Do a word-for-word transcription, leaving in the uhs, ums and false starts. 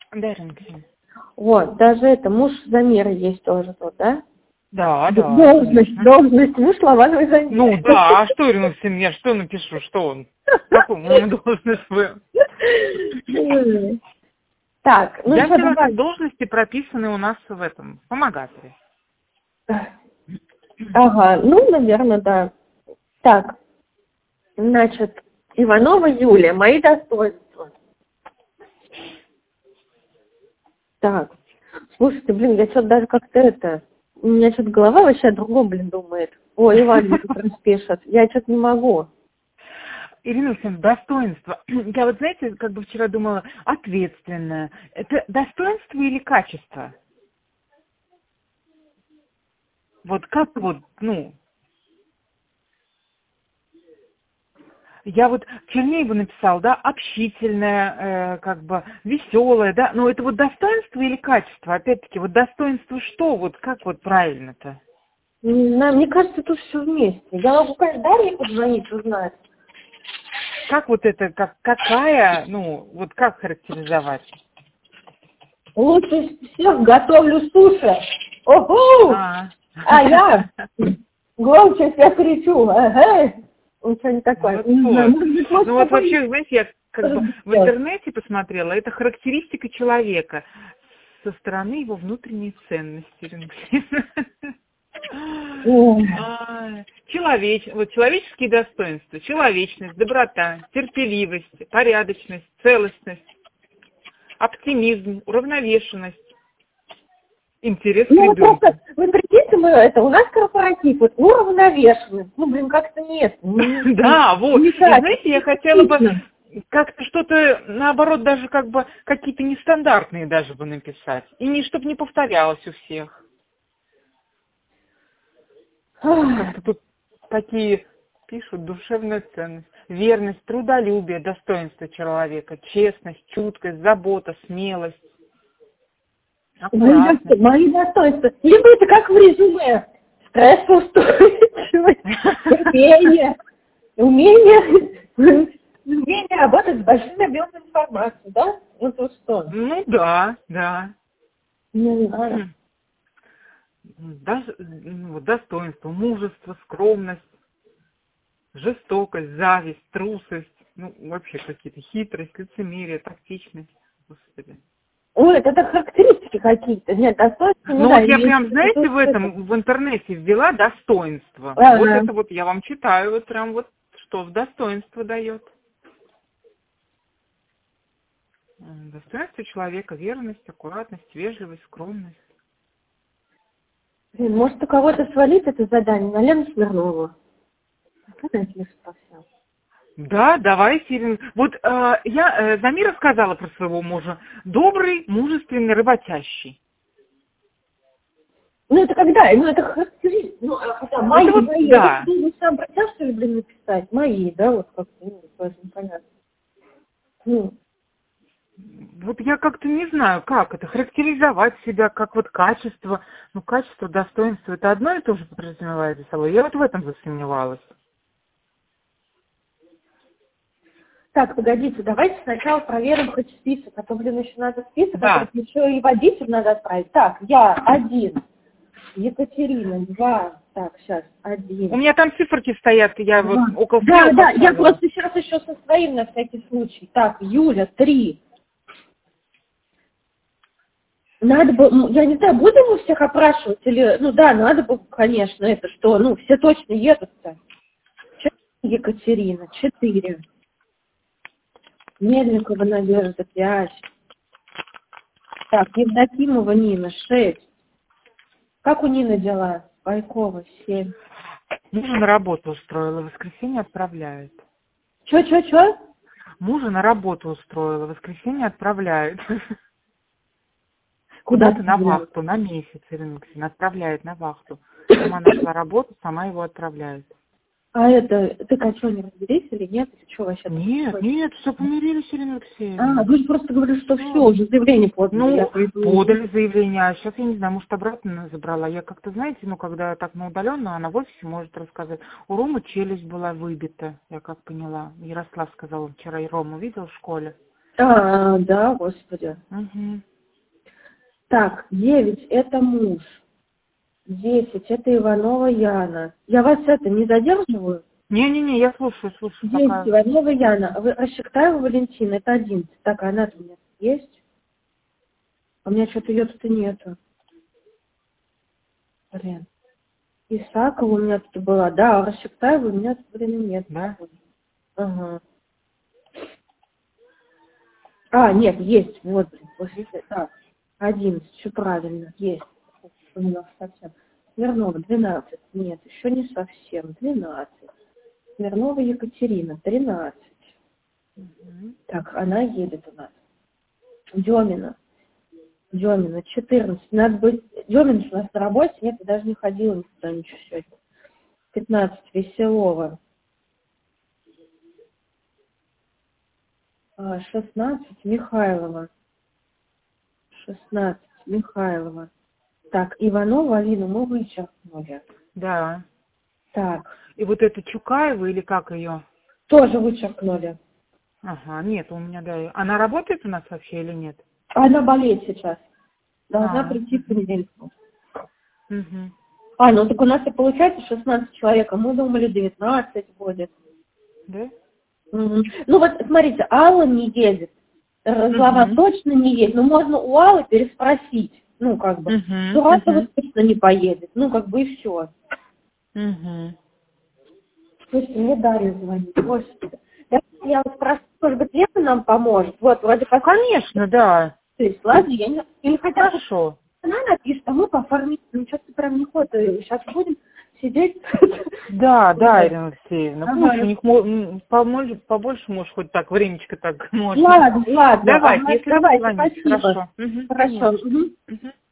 Да, Ирина Алексеевна. Вот, даже это муж замера есть тоже тут, да? Да, Д- да, Должность, конечно. должность муж лавановый замер. Ну да, а что, Ирина Алексеевна, я что напишу, что он? Какую ему должность вы? Так, ну Я что, взяла давай. как должности, прописанные у нас в этом, в помогаторе. Ага, ну, наверное, да. Так, значит, Иванова Юлия, мои достоинства. Так, слушайте, блин, я что-то даже как-то это... У меня что-то голова вообще о другом, блин, думает. Ой, Иван мне тут распишет. Я что-то не могу. Ирина Алексеевна, достоинство. Я вот, знаете, как бы вчера думала, ответственное. Это достоинство или качество? Вот как вот, ну... Я вот Чернееву написал, да, общительная, э, как бы веселая, да, но это вот достоинство или качество? Опять-таки, вот достоинство что? Вот как вот правильно-то? Не знаю, мне кажется, тут все вместе. Я могу, конечно, Дарье позвонить, узнать. Как вот это, как, какая, ну, вот как характеризовать? Лучше всех готовлю суши. Ого! А, А я громче всех кричу. Ага. Ну, что-нибудь такое. вот Не знаю, вот. может быть, может Ну вот такой... вообще, знаете, я как бы в интернете посмотрела, это характеристика человека со стороны его внутренней ценности. А, Человеч... вот человеческие достоинства, человечность, доброта, терпеливость, порядочность, целостность, оптимизм, уравновешенность, интерес к Ну, вот ребенку. просто, вы прикиньте, мы это, у нас корпоратив, вот, уравновешенный. Ну, блин, как-то нет. Не, Да, вот. не И так. знаете, я хотела бы Отлично. как-то что-то, наоборот, даже как бы какие-то нестандартные даже бы написать. И не чтобы не повторялось у всех. Ах, Как-то тут такие пишут: душевная ценность, верность, трудолюбие, достоинство человека, честность, чуткость, забота, смелость, Мои, досто- аккуратность. мои достоинства. Либо это как в резюме. Стрессоустойчивость, терпение, умение, умение работать с большим объемом информации, да? Ну, то что? Ну да, да. Не знаю. Хм. Даже, ну, вот достоинство, мужество, скромность, жестокость, зависть, трусость, ну, вообще какие-то хитрость, лицемерие, тактичность. Господи. Ой, это характеристики какие-то. Нет, достоинства, ну Ну да, вот я есть. прям, Это знаете, тут в это. этом, в интернете ввела достоинство. Вот Ага. это вот я вам читаю, вот прям вот что в достоинство дает. М, Достоинство человека, верность, аккуратность, вежливость, скромность. Блин, может, у кого-то свалить это задание на Лену Смирнову? Она пишет по всем. Да, давайте, Ирина. Вот э, я э, Замира сказала про своего мужа. Добрый, мужественный, работящий. Ну, это когда? Ну, это характеристики. Ну, а хотя мои, Это вот, мои. Это ты да. должен сам про себя, что ли, блин, написать? Мои, да, вот как-то, ну, тоже непонятно. Ну, Вот я как-то не знаю, как это, характеризовать себя, как вот качество. Ну, качество, достоинство, это одно и то же подразумевает за собой. Я вот в этом засомневалась. так, погодите, давайте сначала проверим хоть список, а то, блин, еще надо список, а Да. то еще и водитель надо отправить. Так, я один, Екатерина, два, так, сейчас, У один, меня там циферки стоят, я вот два. около Да, стрел да, я поставила. просто сейчас еще со своим на всякий случай. Так, Юля, три. Надо бы, ну, я не знаю, будем мы всех опрашивать или, ну да, надо бы, конечно, это что, ну, все точно едут-то. Четыре, Екатерина, четыре. Мельникова Надежда, пять. Так, Евдокимова Нина, шесть. Как у Нины дела? Байкова, семь. Мужа на работу устроила, в воскресенье отправляет. Чё, чё, чё? Мужа на работу устроила, в воскресенье отправляет. Куда Куда-то ты на делаешь? вахту, на месяц, Ирина Алексеевна, отправляет на вахту. Сама нашла работу, сама его отправляет. А это, ты как, что, не разберись или нет? Или что вообще там Нет, происходит? нет, все помирились, Ирина А, Алексеевна. вы же просто говорили, что все, Всё. уже заявление подали. Я Ну, пойду. подали заявление, а сейчас, я не знаю, может, обратно забрала. Я как-то, знаете, ну, когда так на удаленно, она в офисе может рассказать. У Ромы челюсть была выбита, я как поняла. Ярослав сказал, он вчера и Рому видел в школе. А, да, господи. Угу. Так, девять это муж. десять это Иванова Яна. Я вас это не задерживаю? Не-не-не, я слушаю, слушаю десять пока. Иванова Яна. Вы Расщептаева Валентина, это одиннадцать. Так, а она-то у меня есть? А у меня что-то ее тут и нету. Блин. Исакова у меня тут была. Да, а Расщептаева у меня тут, блин, и нет. Да? Ага. А, нет, есть. Вот, блин. После... Так, одиннадцать. Все правильно. Есть. Поняла совсем. Смирнова, двенадцать. Нет, еще не совсем. двенадцать. Смирнова Екатерина, тринадцать. Угу. Так, она едет у нас. Демина. Демина, четырнадцать. Надо быть... Демина у нас на работе, нет, я даже не ходила никуда ничего сегодня. пятнадцать. Веселова. шестнадцать. Михайлова. шестнадцать. Михайлова. Так, Иванова Алину мы вычеркнули. Да. Так. И вот это Чукаева или как ее? Тоже вычеркнули. Ага, нет, у меня, да. Она работает у нас вообще или нет? Она болеет сейчас. Должна А, прийти в понедельник. угу. А, ну так у нас и получается шестнадцать человек, а мы думали девятнадцать будет. Да? Угу. Ну вот, смотрите, Алла не едет. Разлова Угу. точно не едет, но можно у Аллы переспросить. Ну, как бы. Угу. Дуратова Угу. точно не поедет. Ну, как бы и все. Угу. Пусть мне Дарья звонит. Господи. Я, я вот спрошу, может быть, Лена нам поможет. Вот, вроде как... Конечно, да. То есть, ладно, я не... Или хотя бы Хорошо. она напишет, а мы по форме, ну, что-то прям не ходит. Сейчас будем сидеть. Да, да, Ирина Алексеевна. Ага. Пусть у них мо- м, поможет, побольше, может, хоть так, времечко так можно. Ладно, ладно. Давайте, Ага, если давайте, звоните. спасибо. Хорошо. Угу, Хорошо. Угу. Угу.